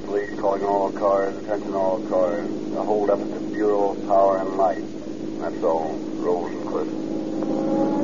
police calling all cars, attention all cars. A hold up at the Bureau of Power and Light. That's all. Rosencliff.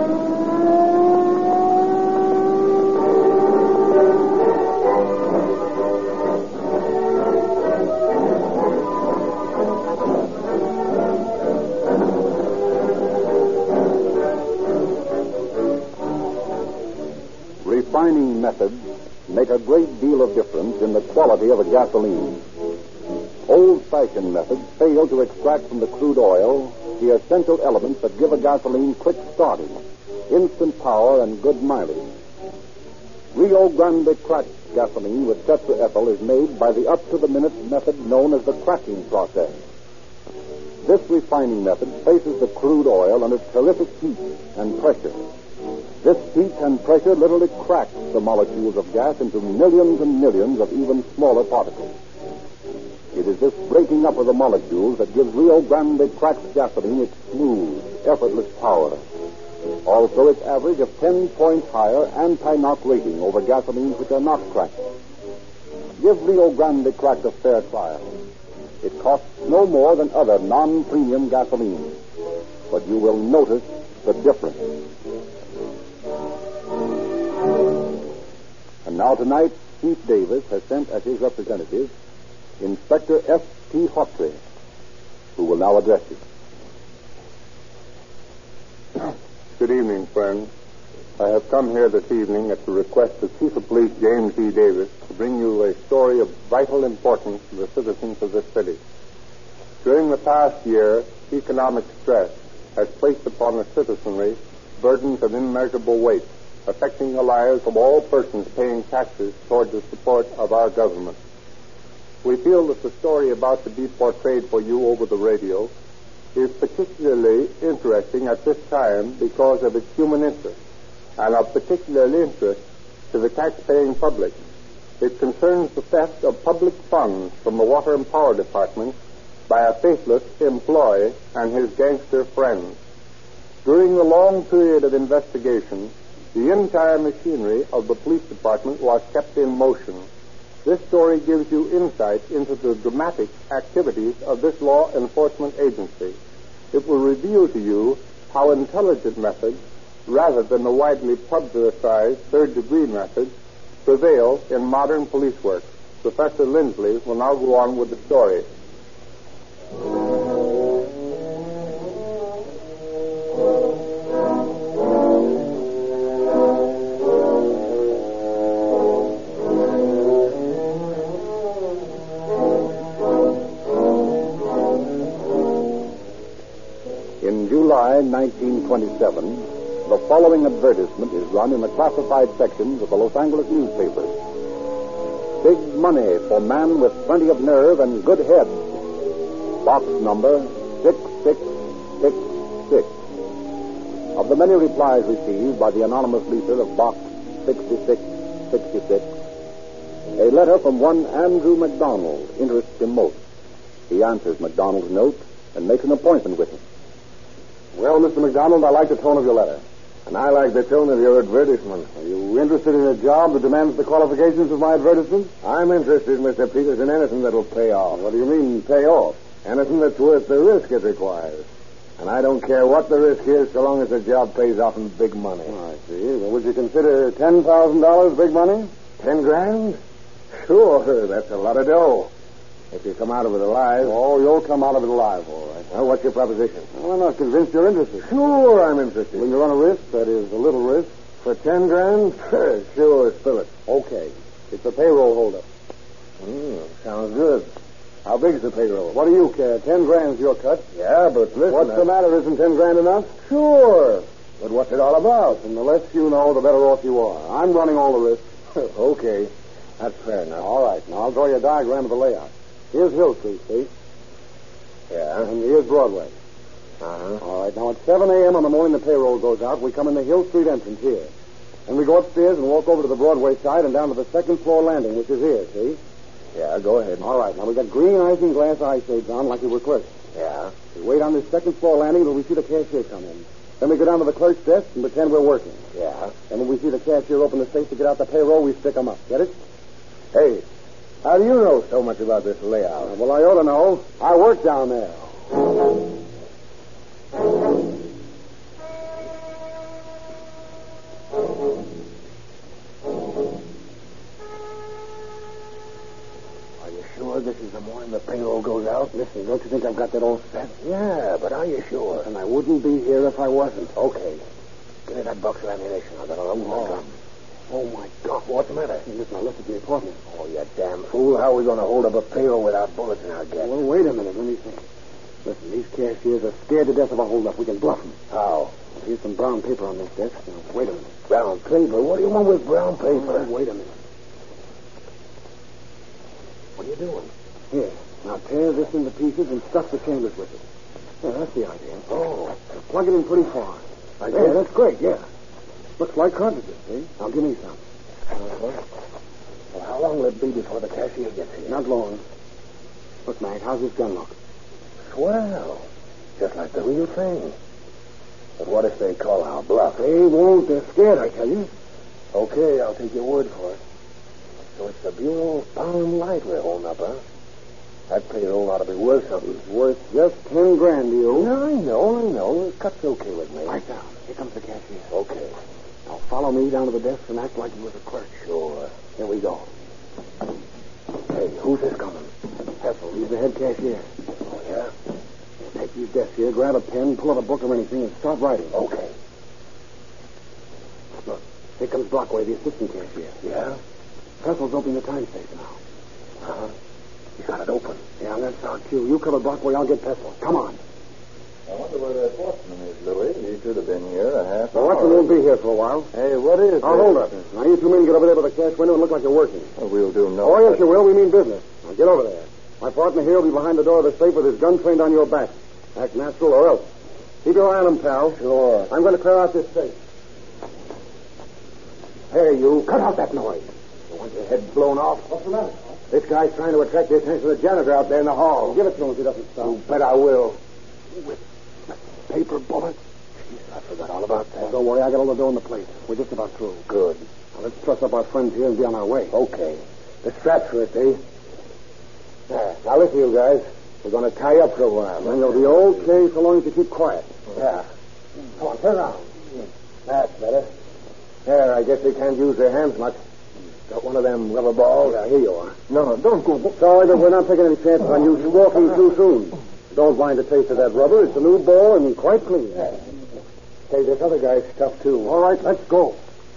Refining methods make a great deal of difference in the quality of a gasoline. Old-fashioned methods fail to extract from the crude oil the essential elements that give a gasoline quick starting, instant power, and good mileage. Rio Grande cracked gasoline with tetraethyl is made by the up-to-the-minute method known as the cracking process. This refining method places the crude oil under terrific heat and pressure. This heat and pressure literally cracks the molecules of gas into millions and millions of even smaller particles. It is this breaking up of the molecules that gives Rio Grande cracked gasoline its smooth, effortless power. Also, its average of 10 points higher anti-knock rating over gasolines which are not cracked. Give Rio Grande cracked a fair trial. It costs no more than other non-premium gasolines, but you will notice the difference. And now tonight, Chief Davis has sent as his representative Inspector F.T. Hawtrey, who will now address you. Good evening, friends. I have come here this evening at the request of Chief of Police James E. Davis to bring you a story of vital importance to the citizens of this city. During the past year, economic stress has placed upon the citizenry burdens of immeasurable weight, affecting the lives of all persons paying taxes toward the support of our government. We feel that the story about to be portrayed for you over the radio is particularly interesting at this time because of its human interest and of particular interest to the tax-paying public. It concerns the theft of public funds from the Water and Power Department by a faithless employee and his gangster friends. During the long period of investigation, the entire machinery of the police department was kept in motion. This story gives you insight into the dramatic activities of this law enforcement agency. It will reveal to you how intelligent methods, rather than the widely publicized third-degree methods, prevail in modern police work. Professor Lindsley will now go on with the story. In July 1927, the following advertisement is run in the classified sections of the Los Angeles newspapers. Big money for man with plenty of nerve and good head. Box number 6666. Of the many replies received by the anonymous leaser of Box 6666, a letter from one Andrew McDonald interests him most. He answers McDonald's note and makes an appointment with him. Well, Mr. McDonald, I like the tone of your letter. And I like the tone of your advertisement. Are you interested in a job that demands the qualifications of my advertisement? I'm interested, Mr. Peters, in anything that'll pay off. What do you mean, pay off? Anything that's worth the risk it requires. And I don't care what the risk is so long as the job pays off in big money. Oh, I see. Well, would you consider $10,000 big money? 10 grand? Sure, that's a lot of dough. If you come out of it alive. Oh, you'll come out of it alive, all right. Well, what's your proposition? Well, I'm not convinced you're interested. Sure, I'm interested. Will you run a risk? That is, a little risk. For 10 grand? Sure, spill it. Okay. It's a payroll holdup. Sounds good. How big's the payroll? What do you care? 10 grand's your cut. Yeah, but listen. What's the matter? Isn't 10 grand enough? Sure. But what's it all about? And the less you know, the better off you are. I'm running all the risks. Okay. That's fair enough. All right. Now, I'll draw you a diagram of the layout. Here's Hill Street, see? Yeah. And here's Broadway. Uh-huh. All right. Now, at 7 a.m. on the morning the payroll goes out, we come in the Hill Street entrance here. Then we go upstairs and walk over to the Broadway side and down to the second floor landing, which is here, see? Yeah, go ahead. All right. Now, we got green isinglass eye shades on like we were clerks. Yeah. We wait on this second floor landing till we see the cashier come in. Then we go down to the clerk's desk and pretend we're working. Yeah. And when we see the cashier open the safe to get out the payroll, we stick 'em up. Get it? Hey, How do you know so much about this layout? Well, I ought to know. I work down there. Are you sure this is the morning the payroll goes out? Listen, don't you think I've got that all set? Yeah, but are you sure? And I wouldn't be here if I wasn't. Okay. Give me that box of ammunition. I've got a load of gun. Oh, my God. What's the matter? Listen, I looked at the apartment. Oh, you damn fool. How are we going to hold up a payroll without bullets in our guts? Well, wait a minute. Let me think. Listen, these cashiers are scared to death of a holdup. We can bluff them. How? Here's some brown paper on this desk. Now, wait a minute. Brown paper? What do you want with brown paper? Wait a minute. What are you doing? Here. Now, tear this into pieces and stuff the chambers with it. Yeah, that's the idea. Oh. Now, plug it in pretty far. Like that? That's great, yeah. Looks like cartridges, see? Now, give me some. Well, how long will it be before the cashier gets here? Not long. Look, Mac, how's this gun look? Swell. Just like the real thing. But what if they call our bluff? They won't. They're scared, I tell you. Okay, I'll take your word for it. So it's the Bureau of Power and Light we're holding up, huh? That payroll ought to be worth something. It's worth just $10,000 to you. Yeah, I know. The cut's okay with me. Right down. Here comes the cashier. Okay. Now follow me down to the desk and act like you was a clerk. Sure. Here we go. Hey, who's this coming? Hessel. He's the head cashier. Oh, yeah? Take these desks here, grab a pen, pull out a book or anything, and start writing. Okay. Look, here comes Brockway, the assistant cashier. Yeah? Hessel's opening the time safe now. Uh-huh. He's got it open. Yeah, that's our cue. You cover Brockway, I'll get Hessel. Come on. I wonder where that watchman is, Louis. He should have been here a half hour. The watchman won't be here for a while. Hey, what is I'll hold up. Now, you two men get over there by the cash window and look like you're working. Well, we'll do no. Oh, yes, you will. We mean business. Now, get over there. My partner here will be behind the door of the safe with his gun trained on your back. Act natural or else. Keep your eye on him, pal. Sure. I'm going to clear out this safe. Hey, you. Cut out that noise. You want your head blown off? What's the matter? This guy's trying to attract the attention of the janitor out there in the hall. Give it to him if he doesn't stop. You bet I will. With paper bullets? Jeez, I forgot all about that. Don't worry, I got all the dough in the place. We're just about through. Good. Now, let's truss up our friends here and be on our way. Okay. The straps first, eh? Now, listen, you guys. We're going to tie you up for a while. Then you'll be okay so long as you keep quiet. Yeah. Come on, turn around. That's better. There, I guess they can't use their hands much. Got one of them rubber balls? Yeah, here you are. No, don't go. Sorry, but we're not taking any chances on you walking too soon. Don't mind the taste of that rubber. It's a new ball and quite clean. Hey, this other guy's stuff, too. All right, let's go.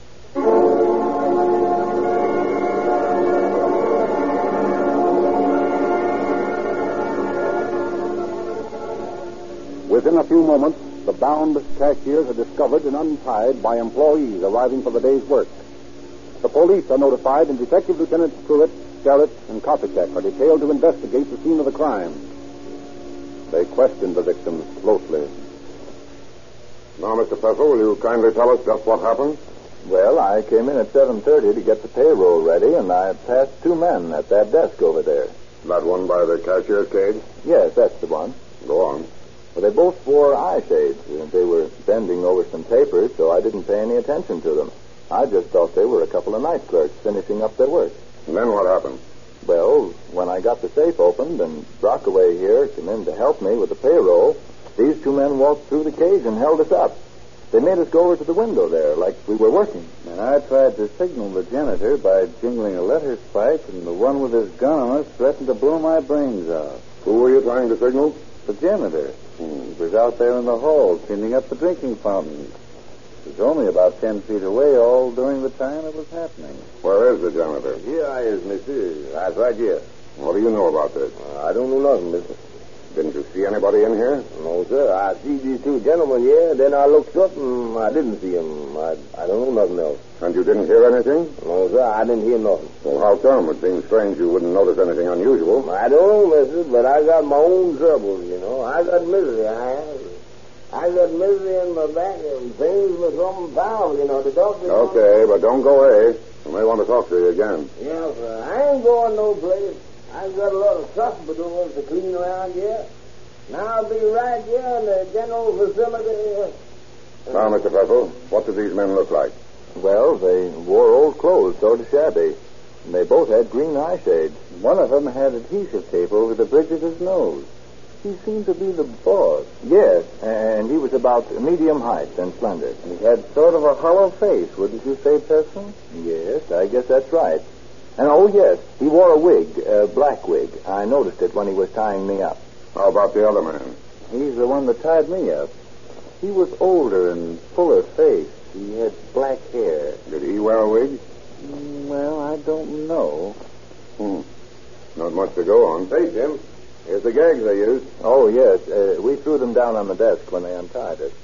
Within a few moments, the bound cashiers are discovered and untied by employees arriving for the day's work. The police are notified, and Detective Lieutenants Truitt, Scarrett, and Kopechek are detailed to investigate the scene of the crime. They questioned the victims closely. Now, Mr. Pessel, will you kindly tell us just what happened? Well, I came in at 7:30 to get the payroll ready, and I passed two men at that desk over there. That one by the cashier's cage? Yes, that's the one. Go on. Well, they both wore eye shades. They were bending over some papers, so I didn't pay any attention to them. I just thought they were a couple of night clerks finishing up their work. And then what happened? Well, when I got the safe opened and Brockaway here came in to help me with the payroll, these two men walked through the cage and held us up. They made us go over to the window there like we were working. And I tried to signal the janitor by jingling a letter spike, and the one with his gun on us threatened to blow my brains out. Who were you trying to signal? The janitor. He was out there in the hall cleaning up the drinking fountains. He was only about 10 feet away all during the time it was happening. Where is the janitor? Here I is, mister. That's right here. What do you know about this? I don't know nothing, mister. Didn't you see anybody in here? No, sir. I see these two gentlemen here, then I looked up and I didn't see them. I don't know nothing else. And you didn't hear anything? No, sir, I didn't hear nothing. Well, how come? It seems strange you wouldn't notice anything unusual. I don't know, mister, but I got my own troubles, you know. I got misery, I have. I got misery in my back and things with some valve, you know. The doctor... Okay, but don't go away. I may want to talk to you again. Yeah, sir. I ain't going no place. I've got a lot of stuff to do to clean around here. Now I'll be right here in the general facility. Now, Mr. Pessel, what do these men look like? Well, they wore old clothes, sort of shabby. And they both had green eye shades. One of them had adhesive tape over the bridge of his nose. He seemed to be the boss. Yes, and he was about medium height and slender. He had sort of a hollow face, wouldn't you say, Pestle? Yes, I guess that's right. And oh, yes, he wore a wig, a black wig. I noticed it when he was tying me up. How about the other man? He's the one that tied me up. He was older and fuller faced. He had black hair. Did he wear a wig? Well, I don't know. Not much to go on. Hey, Jim. Here's the gags they used. Oh, yes, we threw them down on the desk when they untied us.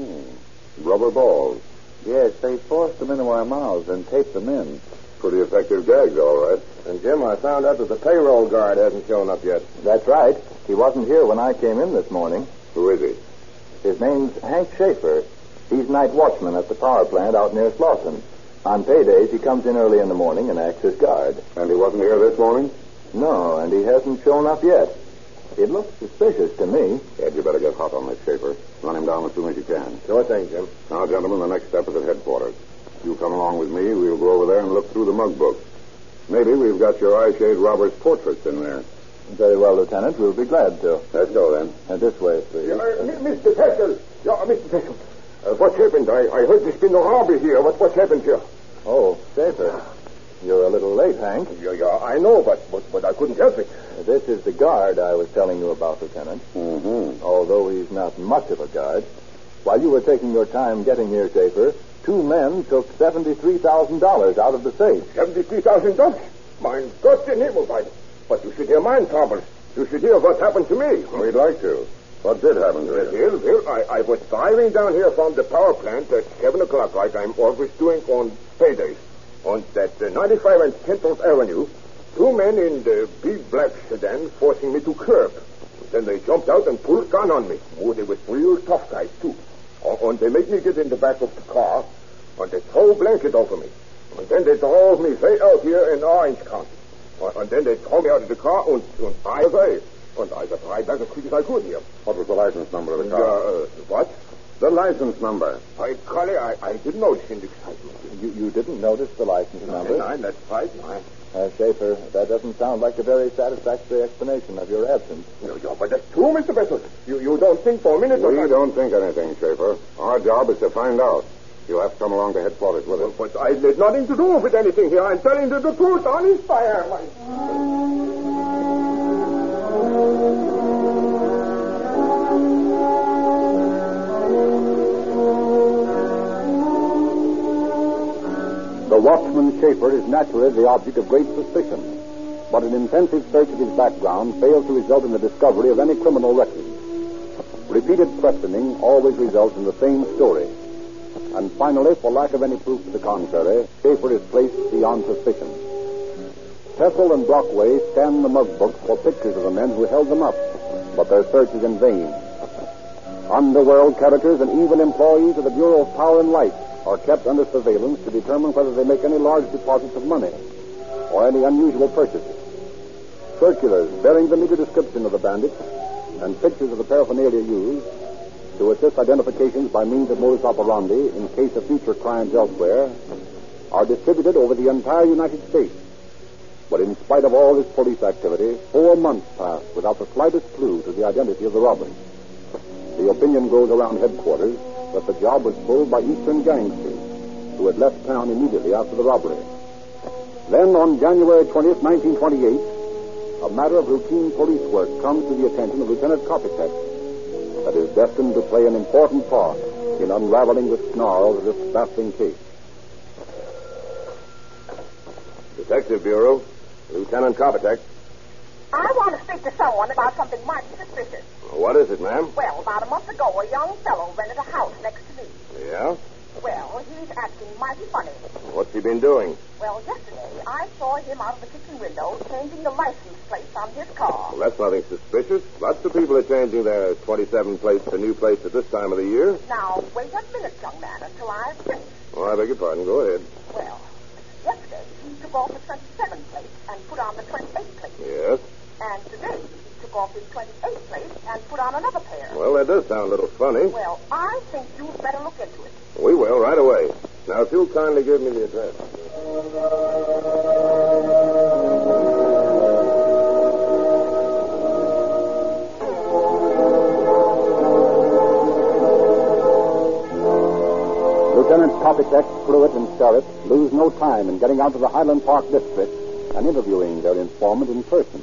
Rubber balls. Yes, they forced them into our mouths and taped them in. Pretty effective gags, all right. And, Jim, I found out that the payroll guard hasn't shown up yet. That's right. He wasn't here when I came in this morning. Who is he? His name's Hank Schaefer. He's night watchman at the power plant out near Slauson. On paydays, he comes in early in the morning and acts as guard. And he wasn't here this morning? No, and he hasn't shown up yet. It looks suspicious to me. Ed, you better get hot on this, Schaefer. Run him down as soon as you can. Sure thing, Jim. Now, gentlemen, the next step is at headquarters. You come along with me. We'll go over there and look through the mug book. Maybe we've got your eyeshade robber's portraits in there. Very well, Lieutenant. We'll be glad to. Let's go, then. This way, please. Mr. Pestle. Yeah, Mr. Pestle. What happened? I heard there's been a robbery here. What's happened here? Oh, Schaefer. You're a little late, Hank. Yeah, I know, but I couldn't help it. This is the guard I was telling you about, Lieutenant. Although he's not much of a guard. While you were taking your time getting here, Schaefer, 2 men took $73,000 out of the safe. $73,000? Mein Gott, den Himmel, but you should hear mine troubles. You should hear what happened to me. We'd like to. What did happen to you? Well, I was driving down here from the power plant at 7 o'clock, like I'm always doing on paydays. On that 95 and 10th Avenue, 2 men in the big black sedan forcing me to curb. Then they jumped out and pulled a gun on me. Oh, they were real tough guys, too. And they made me get in the back of the car, and they threw a blanket over me. And then they drove me way out here in Orange County. And then they threw me out of the car and I away. And I got right back as quick as I could here. What was the license number of the car? What? The license number. Collie, I didn't notice in the excitement. You didn't notice the license number? 9, that's right, 9. Schaefer, that doesn't sound like a very satisfactory explanation of your absence. Yeah, but that's true, Mr. Besson. You don't think for a minute... We don't think anything, Schaefer. Our job is to find out. You'll have to come along to headquarters with us. But I had nothing to do with anything here. I'm telling you the truth on his fire. The watchman Schaefer is naturally the object of great suspicion, but an intensive search of his background fails to result in the discovery of any criminal record. Repeated questioning always results in the same story. And finally, for lack of any proof to the contrary, Schaefer is placed beyond suspicion. Pestle and Brockway scan the mug books for pictures of the men who held them up, but their search is in vain. Underworld characters and even employees of the Bureau of Power and Light are kept under surveillance to determine whether they make any large deposits of money or any unusual purchases. Circulars bearing the meager description of the bandits and pictures of the paraphernalia used to assist identifications by means of modus operandi in case of future crimes elsewhere are distributed over the entire United States. But in spite of all this police activity, 4 months passed without the slightest clue to the identity of the robbers. The opinion goes around headquarters that the job was pulled by Eastern gangsters who had left town immediately after the robbery. Then, on January 20th, 1928, a matter of routine police work comes to the attention of Lieutenant Kopitek that is destined to play an important part in unraveling the snarls of this baffling case. Detective Bureau, Lieutenant Kopitek. I want to speak to someone about something mighty suspicious. What is it, ma'am? Well, about a month ago, a young fellow rented a house next to me. Yeah? Well, he's acting mighty funny. What's he been doing? Well, yesterday, I saw him out of the kitchen window changing the license plate on his car. Well, that's nothing suspicious. Lots of people are changing their 27 plates to new plates at this time of the year. Now, wait a minute, young man, until I finish. Oh, I beg your pardon. Go ahead. Well, yesterday, he took off the 27 plate and put on the 28 plate. Yes? And today, he took off his 28 plate and put on another pair. Well, that does sound a little funny. Well, I think you'd better look into it. We will, right away. Now, if you'll kindly give me the address. copytechs Pruitt and Sterrett lose no time in getting out to the Highland Park district and interviewing their informant in person.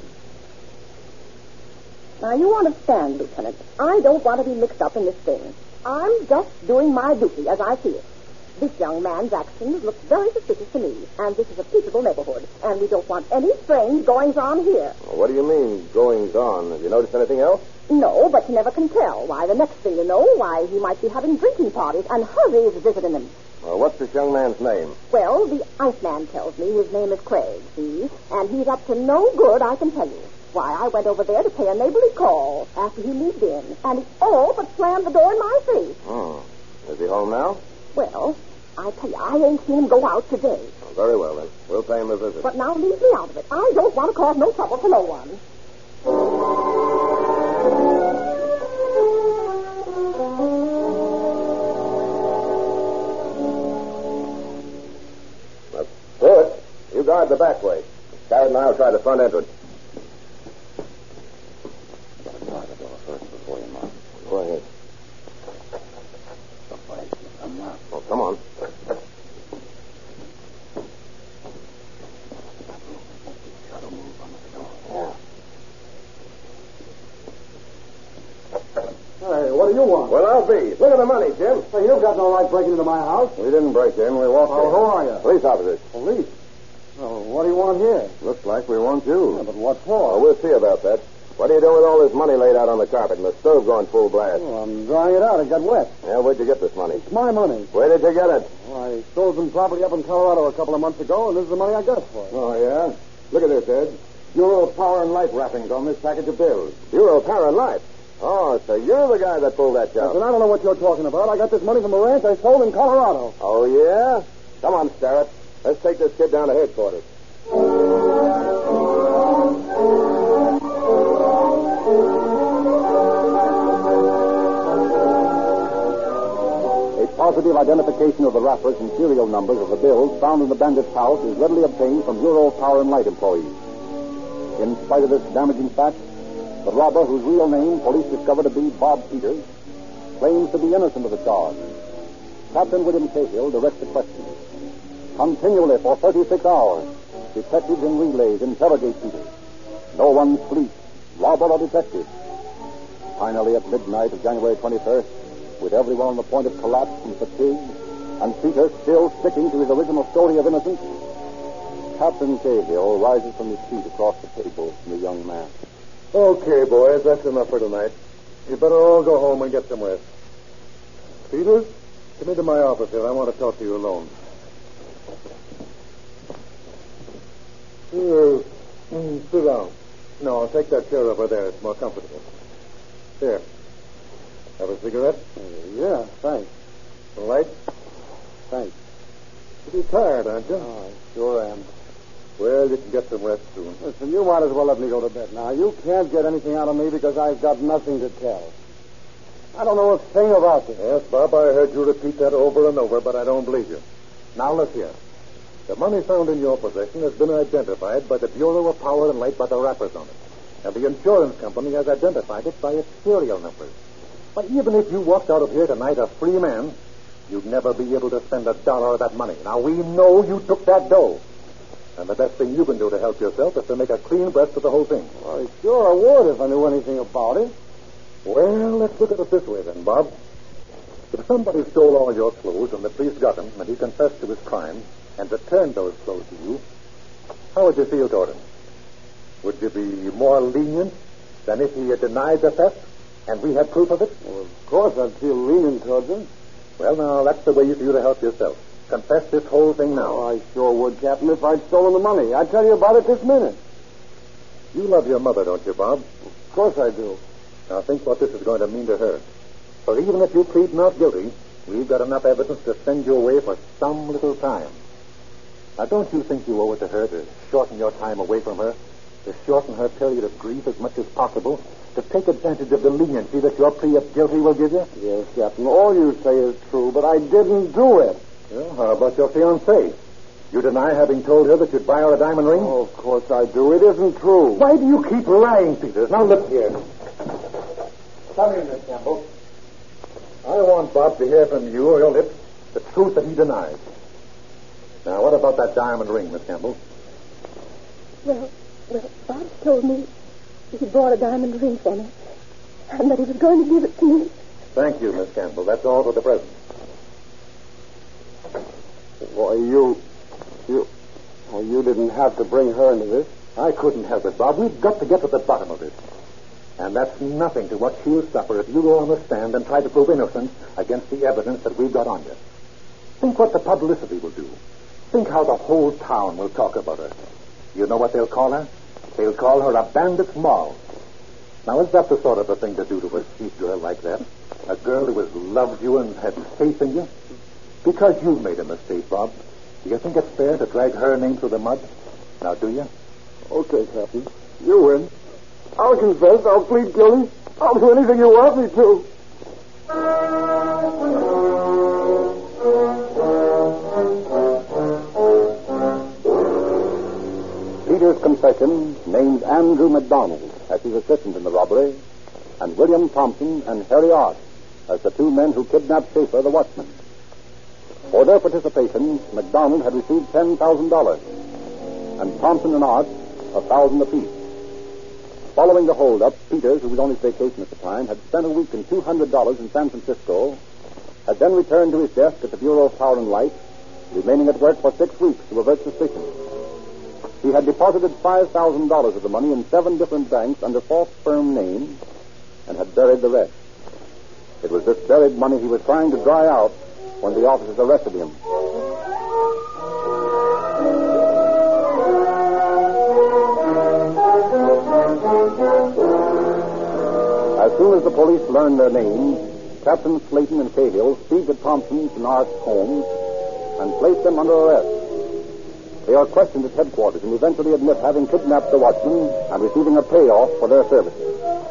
Now, you understand, Lieutenant, I don't want to be mixed up in this thing. I'm just doing my duty as I see it. This young man's actions look very suspicious to me, and this is a peaceable neighborhood, and we don't want any strange goings-on here. Well, what do you mean, goings-on? Have you noticed anything else? No, but you never can tell. Why, the next thing you know, why, he might be having drinking parties, and Huzzy is visiting him. Well, what's this young man's name? Well, the Iceman tells me his name is Craig, see? And he's up to no good, I can tell you. Why, I went over there to pay a neighborly call after he moved in, and he all but slammed the door in my face. Is he home now? Well, I tell you, I ain't seen him go out today. Oh, very well, then. We'll pay him a visit. But now leave me out of it. I don't want to cause no trouble for no one. Pruitt, you guard the back way. Garrett and I'll try the front entrance. Guard the door first before you mark. Go ahead. I'm not. Oh, come on. Gotta move on the door. Yeah. Hey, what do you want? Well, I'll be. Look at the money, Jim. Hey, you've got no right breaking into my house. We didn't break in. We walked in. Oh, who are you? Police officers. Police? Oh, what do you want here? Looks like we want you. Yeah, but what for? Well, we'll see about that. What are you doing with all this money laid out on the carpet and the stove going full blast? Oh, I'm drying it out. It got wet. Yeah, where'd you get this money? It's my money. Where did you get it? Well, I stole some property up in Colorado a couple of months ago, and this is the money I got for it. Oh, yeah? Look at this, Ed. Bureau of Power and Light wrappings on this package of bills. Bureau of Power and Light? Oh, so you're the guy that pulled that job. Listen, I don't know what you're talking about. I got this money from a ranch I sold in Colorado. Oh, yeah? Come on, Starrett. Let's take this kid down to headquarters. A positive identification of the wrappers and serial numbers of the bills found in the bandit's house is readily obtained from Bureau of Power and Light employees. In spite of this damaging fact, the robber, whose real name police discovered to be Bob Peters, claims to be innocent of the charge. Captain William Cahill directs the questioning. Continually for 36 hours, detectives in relays interrogate Peters. No one sleeps, robber or detective. Finally, at midnight of January 21st, with everyone on the point of collapse from fatigue, and Peter still sticking to his original story of innocence, Captain Cahill rises from his seat across the table from the young man. Okay, boys, that's enough for tonight. You better all go home and get some rest. Peters, come into my office here. I want to talk to you alone. Sit down. No, take that chair over there. It's more comfortable. Here. Have a cigarette? Yeah, thanks. A light? Thanks. Pretty tired, aren't you? Oh, I sure am. Well, you can get some rest soon. Listen, you might as well let me go to bed now. You can't get anything out of me because I've got nothing to tell. I don't know a thing about this. Yes, Bob, I heard you repeat that over and over, but I don't believe you. Now, look here. The money found in your possession has been identified by the Bureau of Power and Light by the wrappers on it. And the insurance company has identified it by its serial numbers. But even if you walked out of here tonight a free man, you'd never be able to spend $1 of that money. Now, we know you took that dough. And the best thing you can do to help yourself is to make a clean breast of the whole thing. Well, I sure would if I knew anything about it. Well, let's look at it this way then, Bob. If somebody stole all your clothes and the police got him and he confessed to his crime and returned those clothes to you, how would you feel toward him? Would you be more lenient than if he had denied the theft and we had proof of it? Well, of course I'd feel lenient towards him. Well, now, that's the way for you to help yourself. Confess this whole thing now. Oh, I sure would, Captain, if I'd stolen the money. I'd tell you about it this minute. You love your mother, don't you, Bob? Of course I do. Now, think what this is going to mean to her. For even if you plead not guilty, we've got enough evidence to send you away for some little time. Now, don't you think you owe it to her to shorten your time away from her, to shorten her period of grief as much as possible, to take advantage of the leniency that your plea of guilty will give you? Yes, Captain, all you say is true, but I didn't do it. Well, how about your fiancée? You deny having told her that you'd buy her a diamond ring? Oh, of course I do. It isn't true. Why do you keep lying, Peters? Now, look here. Come in, Miss Campbell. I want Bob to hear from you or your lips The truth that he denies. Now, what about that diamond ring, Miss Campbell? Well, Bob told me he bought a diamond ring for me, and that he was going to give it to me. Thank you, Miss Campbell. That's all for the present. Boy, you didn't have to bring her into this. I couldn't help it, Bob. We've got to get to the bottom of this. And that's nothing to what she'll suffer if you go on the stand and try to prove innocence against the evidence that we've got on you. Think what the publicity will do. Think how the whole town will talk about her. You know what they'll call her? They'll call her a bandit's moll. Now, is that the sort of a thing to do to a sweet girl like that? A girl who has loved you and had faith in you? Because you've made a mistake, Bob. Do you think it's fair to drag her name through the mud? Now, do you? Okay, Captain. You win. I'll confess. I'll plead guilty. I'll do anything you want me to. Peter's confession named Andrew McDonald as his assistant in the robbery, and William Thompson and Harry Arch as the two men who kidnapped Schaefer, the watchman. For their participation, McDonald had received $10,000, and Thompson and Arch $1,000 apiece. Following the holdup, Peters, who was on his vacation at the time, had spent a week and $200 in San Francisco, had then returned to his desk at the Bureau of Power and Light, remaining at work for 6 weeks to avert suspicion. He had deposited $5,000 of the money in 7 different banks under false firm names and had buried the rest. It was this buried money he was trying to dry out when the officers arrested him. As soon as the police learned their names, Captains Slayton and Cahill speed to Thompson's and Art's homes and place them under arrest. They are questioned at headquarters and eventually admit having kidnapped the watchman and receiving a payoff for their services.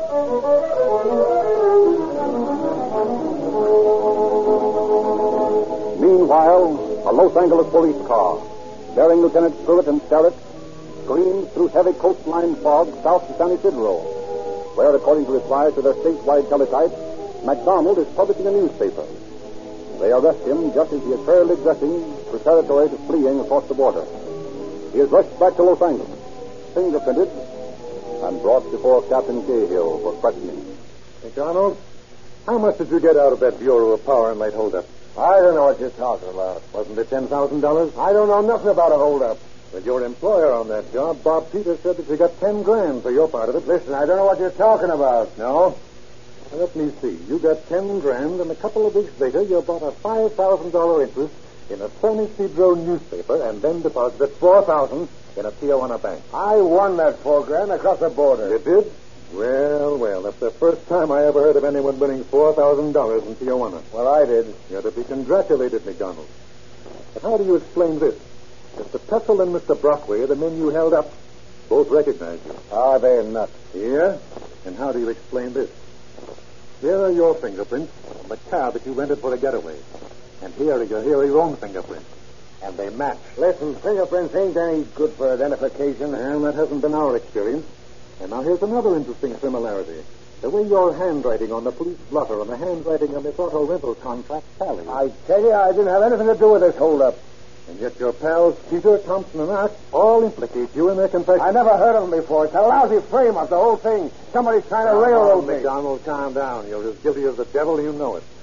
Meanwhile, a Los Angeles police car, bearing Lieutenant Pruitt and Sterrett, streams through heavy coastline fog south to San Isidro, where, according to replies to their statewide teletype, McDonald is publishing a newspaper. They arrest him just as he is hurriedly dressing preparatory to fleeing across the border. He is rushed back to Los Angeles, fingerprinted, and brought before Captain Cahill for questioning. McDonald, how much did you get out of that Bureau of Power and Light holdup? I don't know what you're talking about. Wasn't it $10,000? I don't know nothing about a holdup. With your employer on that job, Bob Peters said that you got $10,000 for your part of it. Listen, I don't know what you're talking about. No? Well, let me see. You got $10,000, and a couple of weeks later, you bought a $5,000 interest in a San Isidro newspaper, and then deposited $4,000 in a Tijuana bank. I won that $4,000 across the border. You did? Well, that's the first time I ever heard of anyone winning $4,000 in Tijuana. Well, I did. You're to be congratulated, McDonald. But how do you explain this? Mr. Tussle and Mr. Brockway, the men you held up, both recognize you. Are they nuts? Yeah? And how do you explain this? Here are your fingerprints on the car that you rented for the getaway. And here are your own fingerprints. And they match. Listen, fingerprints ain't any good for identification. And that hasn't been our experience. And now here's another interesting similarity. The way your handwriting on the police blotter and the handwriting on this auto rental contract tally. I tell you, I didn't have anything to do with this holdup. And yet your pals, Peter, Thompson, and Arch, all implicate you in their confession. I never heard of them before. It's a lousy frame-up, the whole thing. Somebody's trying to railroad me. McDonald, calm down. You're as guilty as the devil, you know it.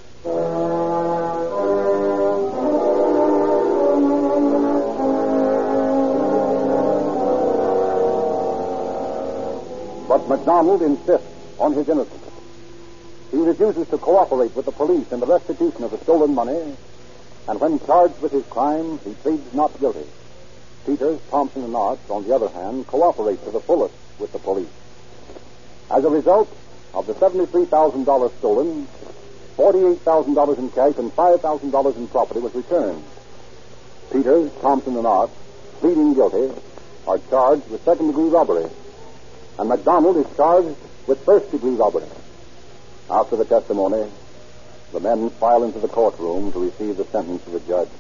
But McDonald insists on his innocence. He refuses to cooperate with the police in the restitution of the stolen money, and when charged with his crime, he pleads not guilty. Peters, Thompson, and Arch, on the other hand, cooperate to the fullest with the police. As a result of the $73,000 stolen, $48,000 in cash and $5,000 in property was returned. Peters, Thompson, and Arch, pleading guilty, are charged with second-degree robbery, and McDonald is charged with first-degree robbery. After the testimony, the men file into the courtroom to receive the sentence of the judge.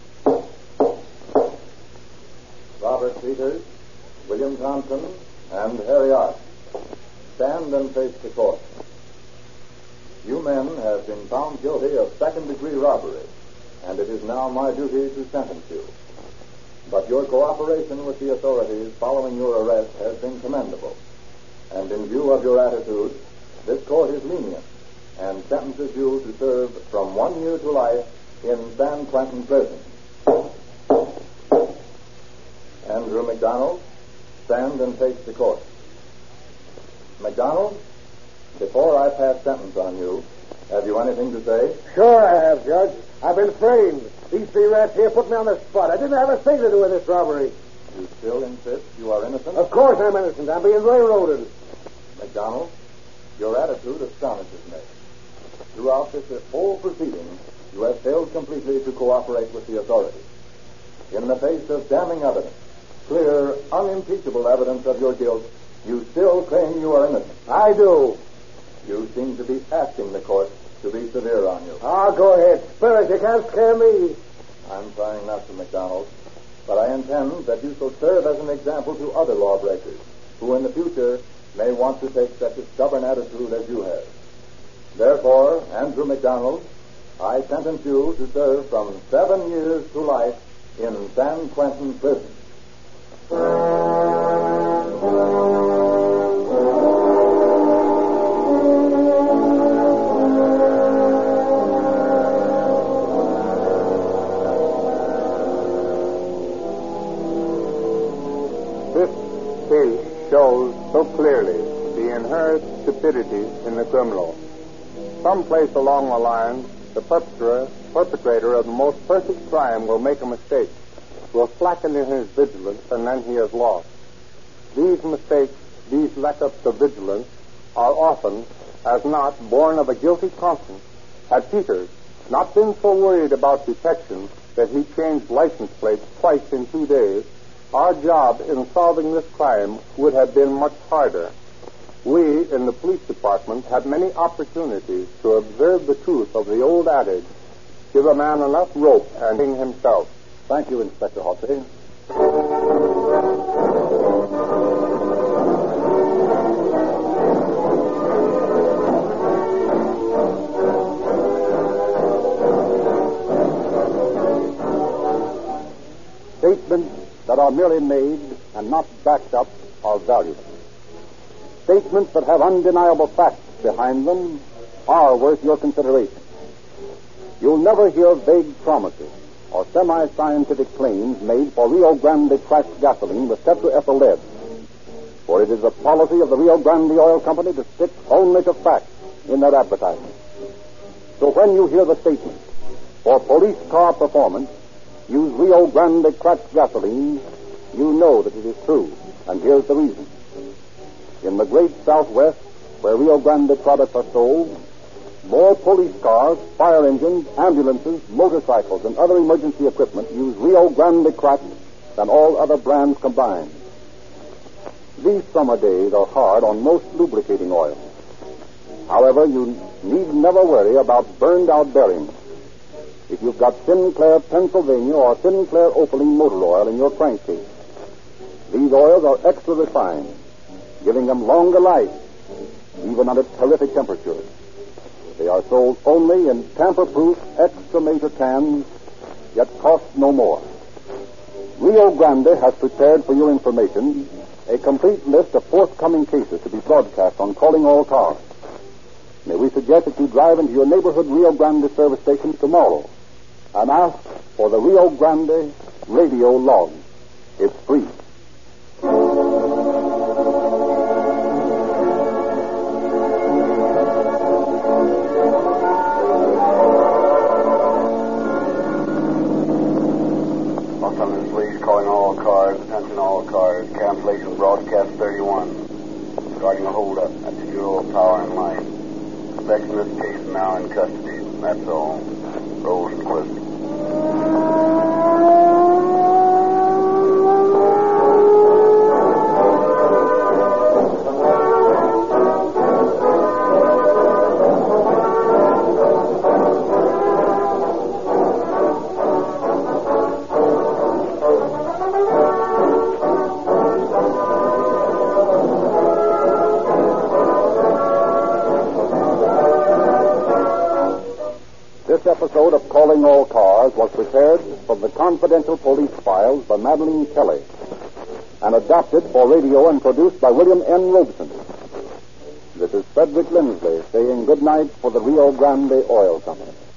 Robert Peters, William Thompson, and Harry Arch, stand and face the court. You men have been found guilty of second-degree robbery and it is now my duty to sentence you. But your cooperation with the authorities following your arrest has been commendable. And in view of your attitude, this court is lenient and sentences you to serve from 1 year to life in San Quentin Prison. Andrew McDonald, stand and face the court. McDonald, before I pass sentence on you, have you anything to say? Sure I have, Judge. I've been framed. These three rats here put me on the spot. I didn't have a thing to do with this robbery. You still insist you are innocent? Of course I'm innocent. I'm being railroaded. McDonald, your attitude astonishes me. Throughout this whole proceeding, you have failed completely to cooperate with the authorities. In the face of damning evidence, clear, unimpeachable evidence of your guilt, you still claim you are innocent. I do. You seem to be asking the court to be severe on you. Go ahead. Spirit, you can't scare me. I'm trying not to, McDonald, but I intend that you shall serve as an example to other lawbreakers who in the future may want to take such a stubborn attitude as you have. Therefore, Andrew McDonald, I sentence you to serve from 7 years to life in San Quentin Prison. This case shows so clearly the inherent stupidity in the criminal. Someplace along the line, the perpetrator of the most perfect crime will make a mistake, will slacken in his vigilance, and then he is lost. These mistakes, these lack-ups of vigilance, are often, as not, born of a guilty conscience. Had Peters not been so worried about detection that he changed license plates twice in 2 days, our job in solving this crime would have been much harder. We, in the police department, had many opportunities to observe the truth of the old adage, give a man enough rope and hang himself. Thank you, Inspector Hotsey. Statements that are merely made and not backed up are valueless. Statements that have undeniable facts behind them are worth your consideration. You'll never hear vague promises or semi-scientific claims made for Rio Grande cracked gasoline with tetraethyl lead, for it is the policy of the Rio Grande Oil Company to stick only to facts in their advertising. So when you hear the statement, for police car performance, use Rio Grande cracked gasoline, you know that it is true, and here's the reason. In the great Southwest, where Rio Grande products are sold, more police cars, fire engines, ambulances, motorcycles, and other emergency equipment use Rio Grande cracked than all other brands combined. These summer days are hard on most lubricating oils. However, you need never worry about burned-out bearings. If you've got Sinclair Pennsylvania or Sinclair Opaline motor oil in your crankcase, these oils are extra refined, giving them longer life, even under terrific temperatures. They are sold only in tamper-proof extra major cans, yet cost no more. Rio Grande has prepared for your information a complete list of forthcoming cases to be broadcast on Calling All Cars. May we suggest that you drive into your neighborhood Rio Grande service station tomorrow and ask for the Rio Grande radio log. It's free. Calling all cars, attention all cars, cancellation broadcast 31. Regarding a holdup at the Bureau of Power and Light. Suspects in this case now in custody. That's all. Rosenquist. This episode of Calling All Cars was prepared from the confidential police files by Madeline Kelly and adapted for radio and produced by William N. Robeson. This is Frederick Lindsley saying good night for the Rio Grande Oil Company.